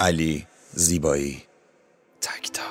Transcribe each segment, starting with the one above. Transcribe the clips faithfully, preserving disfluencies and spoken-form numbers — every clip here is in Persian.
علی زیبایی. تکتا.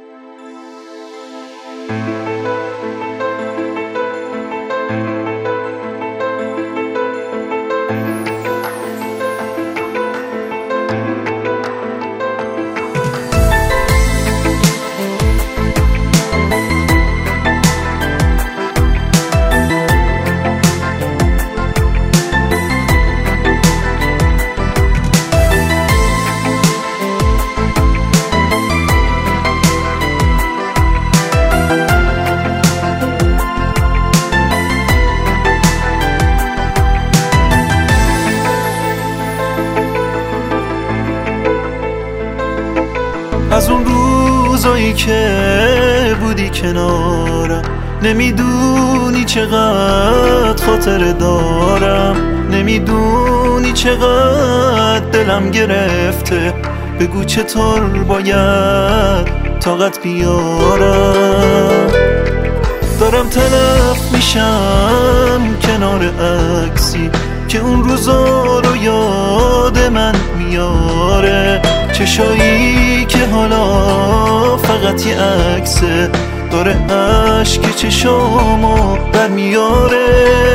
از اون روزایی که بودی کنارم، نمیدونی چقدر خاطر دارم، نمیدونی چقدر دلم گرفته. بگو چطور باید طاقت بیارم. دارم تلف میشم کنار عکسی که اون روزا رو یاد من میاره. چشایی که حالا فقط یه عکسه، داره عشق چشامو برمیاره.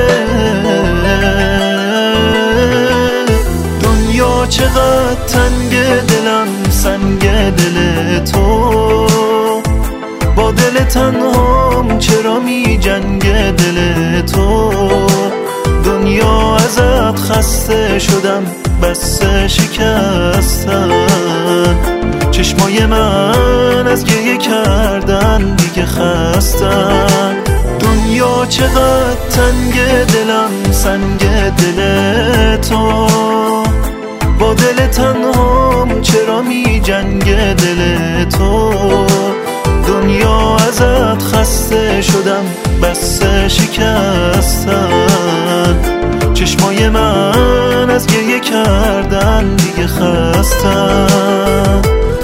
دنیا چقدر تنگ، دلم سنگ دل تو. با دل تنهام چرا می جنگ دل تو. دنیا ازت خسته شدم، بس شکستن. چشمای من از گریه کردن دیگه خستن. دنیا چقدر تنگ، دلم سنگ دل تو. با دل تنهام چرا می جنگ دل تو. دنیا ازت خسته شدم، بس شکستن. چشمای من از گریه کردن دیگه خستن.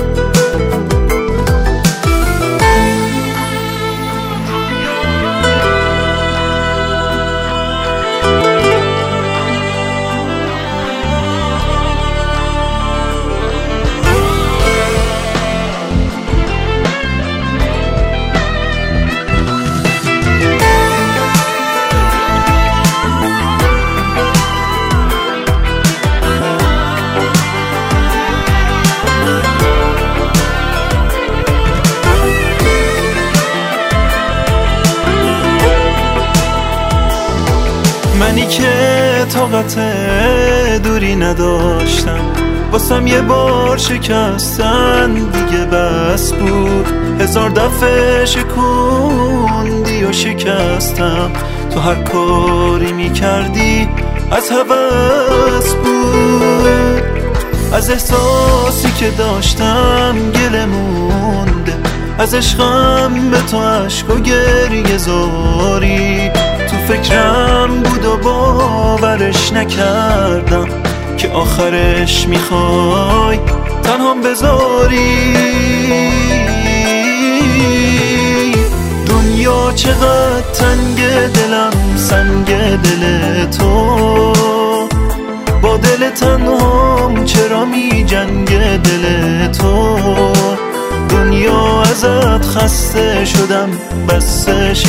منی که طاقت دوری نداشتم، واسم یه بار شکستن دیگه بس بود. هزار دفعه شکوندی و شکستم، تو هر کاری میکردی از هوس بود. از احساسی که داشتم گله مونده، از عشقم به تو عشق و گریه زاری. تو فکرم بود و باورش نکردم که آخرش میخوای تنهام بذاری. دنیا چقدر تنگ، دلم سنگ دل تو. با دل تنهام چرا می جنگ دل تو. دنیا ازت خسته شدم، بس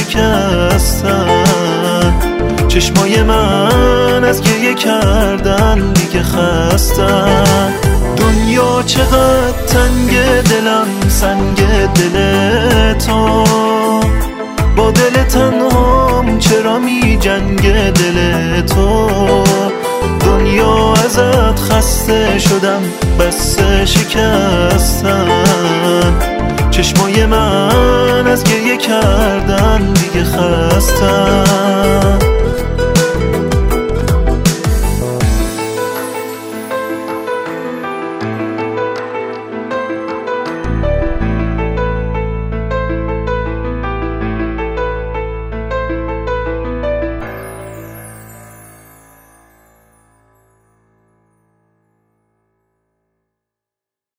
شکستن. چشمای من از گریه کردن دیگه خستن. دنیا چقدر تنگ، دلم سنگ دل تو. با دل تنهام چرا می جنگ دل تو. دنیا ازت خسته شدم، بس شکستن. چشمای من از گریه کردن دیگه خستن.